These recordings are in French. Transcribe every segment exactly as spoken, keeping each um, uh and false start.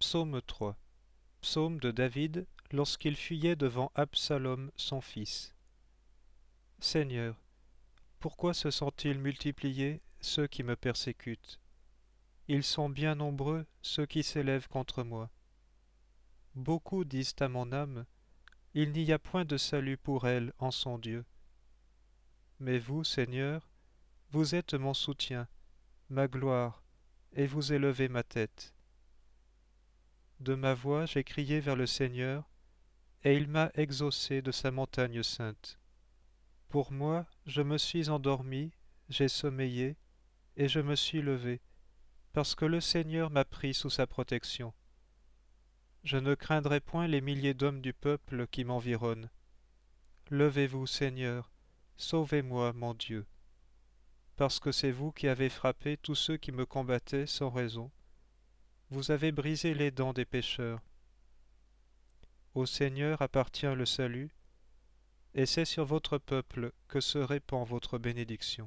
Psaume trois. Psaume de David lorsqu'il fuyait devant Absalom son fils. Seigneur, pourquoi se sont-ils multipliés ceux qui me persécutent? Ils sont bien nombreux ceux qui s'élèvent contre moi. Beaucoup disent à mon âme, il n'y a point de salut pour elle en son Dieu. Mais vous, Seigneur, vous êtes mon soutien, ma gloire, et vous élevez ma tête. De ma voix j'ai crié vers le Seigneur, et il m'a exaucé de sa montagne sainte. Pour moi, je me suis endormi, j'ai sommeillé, et je me suis levé, parce que le Seigneur m'a pris sous sa protection. Je ne craindrai point les milliers d'hommes du peuple qui m'environnent. Levez-vous, Seigneur, sauvez-moi, mon Dieu. Parce que c'est vous qui avez frappé tous ceux qui me combattaient sans raison. Vous avez brisé les dents des pécheurs. Au Seigneur appartient le salut, et c'est sur votre peuple que se répand votre bénédiction.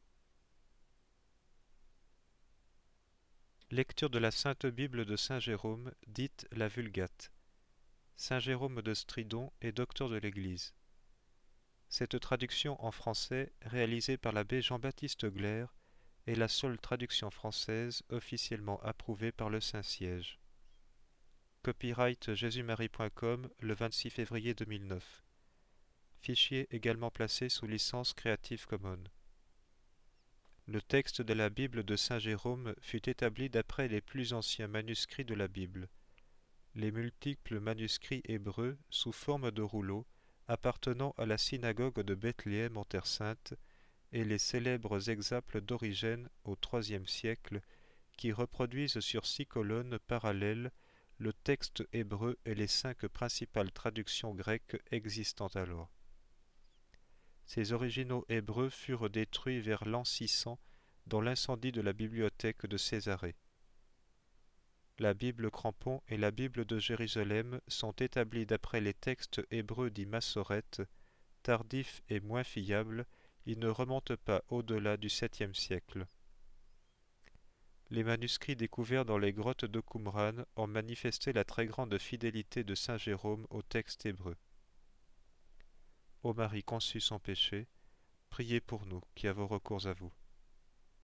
Lecture de la Sainte Bible de Saint Jérôme, dite la Vulgate. Saint Jérôme de Stridon est docteur de l'Église. Cette traduction en français, réalisée par l'abbé Jean-Baptiste Glaire, est la seule traduction française officiellement approuvée par le Saint-Siège. Copyright jésus marie point com le vingt-six février deux mille neuf. Fichier également placé sous licence Creative Commons. Le texte de la Bible de Saint Jérôme fut établi d'après les plus anciens manuscrits de la Bible. Les multiples manuscrits hébreux sous forme de rouleaux appartenant à la synagogue de Bethléem en Terre Sainte et les célèbres exemples d'Origène au troisième siècle qui reproduisent sur six colonnes parallèles le texte hébreu et les cinq principales traductions grecques existant alors. Ces originaux hébreux furent détruits vers l'an six cents dans l'incendie de la bibliothèque de Césarée. La Bible Crampon et la Bible de Jérusalem sont établies d'après les textes hébreux dits Massorètes, tardifs et moins fiables, ils ne remontent pas au-delà du septième siècle. Les manuscrits découverts dans les grottes de Qumran ont manifesté la très grande fidélité de saint Jérôme au texte hébreu. Ô Marie conçue sans péché, priez pour nous qui avons recours à vous.